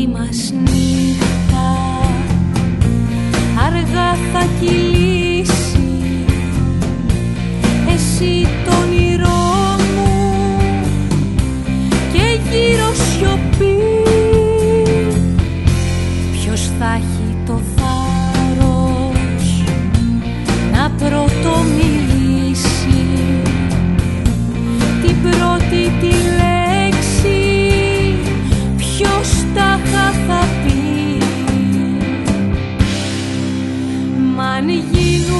πρώτη μας νύχτα αργά θα κυλήσει, εσύ το όνειρό μου και γύρω σιωπή. Ποιος θα έχει το θάρρος να πρωτομιλήσει την πρώτη τη λέξη, ποιος τάχα θα πει. Μ' αν γίνουν